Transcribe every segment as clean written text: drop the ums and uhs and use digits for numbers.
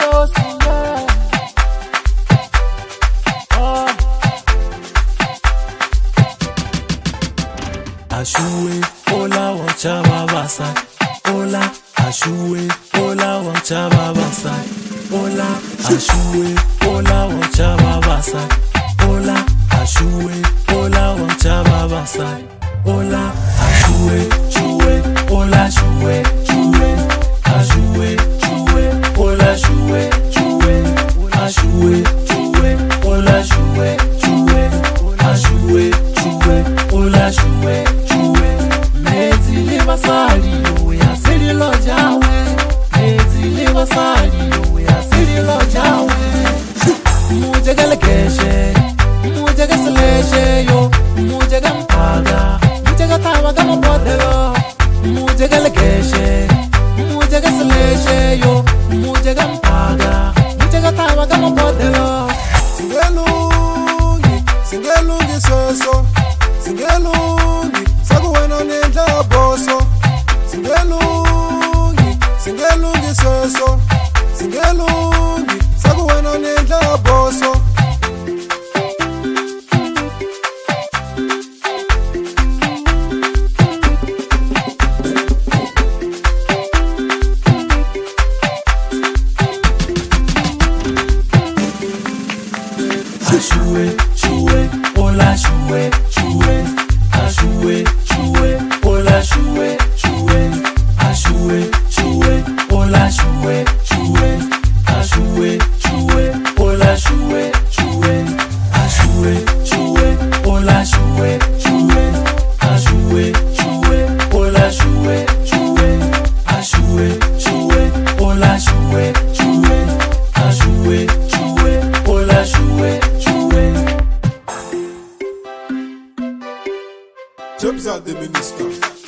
Ashue, ola wachaba basai. Ola, ashue, ola wachaba basai. Ola, ashue, ola wachaba basai. Ola, ashue, ola wachaba basai. Ola, ashue, shue, ola shue, shue. Ashue, shue, ola shue, shue. Ashue, shue, ola shue, shue. Ashue, shue, ola shue. Basali yo ya siri lo jawe, ezili basali yo ya siri lo jawe. Muje galekeshe, muje gasleshe yo, muje gampaga, muje gatawa gamapodelo. Muje galekeshe, muje gasleshe yo, muje gampaga, muje gatawa gamapodelo. Singelungi, singelungi soso, singelungi, sakuwena nendla boso. Singelungi, singelungi soso, singelungi, sakuwena nendla boso. Ashue, shue, ola shue, shue. Ashue, shue, ola shue, shue. Ashue, shue, ola shue, shue. Ashue, shue, ola shue, shue. Ashue, shue, ola shue, shue. Ashue, shue, ola shue, shue. Ashue, shue, ola shue, shue. Ashue, shue, ola shue, shue. Jobs are the minister.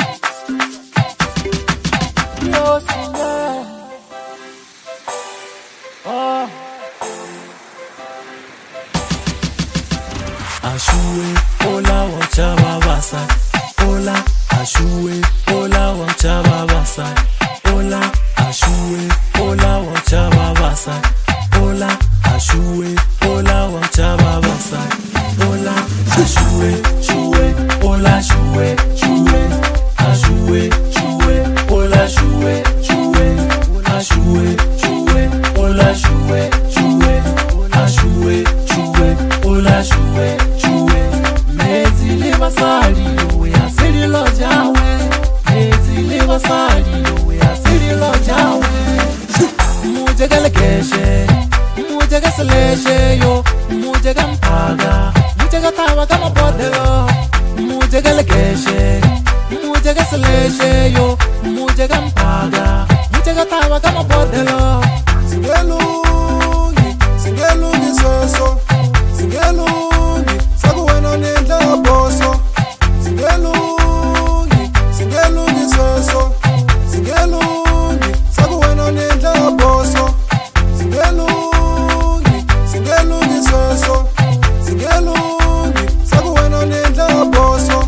Ashue, ola wachaba basai. Ola, ashue, ola wachaba basai. Ola, ashue, ola wachaba basai. Ola, ashue, ola wachaba basai. Ola, ashue, shue, ola shue, shue. Ashue, shue, ola shue, shue. Ashue, shue, ola shue, shue. Ashue, shue, ola shue, shue. Mezili basali yo ya siri lo jawe. Mezili basali yo ya siri lo jawe. Muje galekeshe, muje gasleshe yo, muje gampaga, muje gatawa gamapodelo. Muje galekeshe, muje gasleshe yo, muje gampaga, muje gatawa gamapodelo. Singelungi, singelungi soso, singelungi, sakuwena nendla boso. Singelungi, singelungi soso, singelungi, sakuwena nendla boso. Singelungi, singelungi soso, singelungi, sakuwena nendla boso.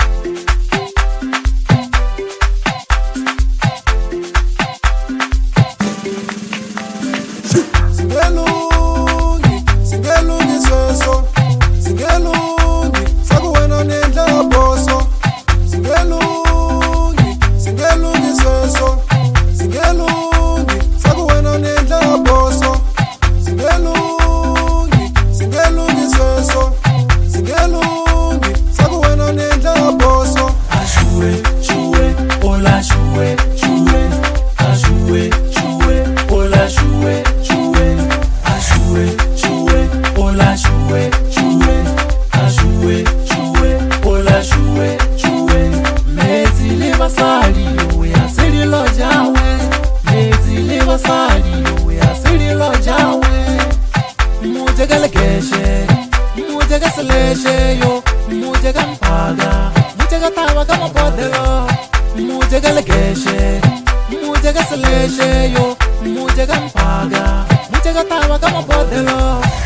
Singelungi, singelungi soso, singelungi, sakuwena nendla boso. Singelungi, singelungi soso, singelungi, sakuwena nendla boso. Singelungi, singelungi soso, singelungi, sakuwena nendla boso. Ashue, shue, ola shue, shue. Ashue, shue, ola shue, shue. Ashue, shue, ola shue, shue. Ashue, shue, ola shue, shue. Mezili basali yo ya siri lo jawe. Mezili basali yo ya siri lo jawe. Muje galekeshe, muje gasleshe yo, muje gampaga, muje gatawa gamapodelo. Muje galekeshe, muje gasleshe yo, muje gampaga, muje gatawa gamapodelo.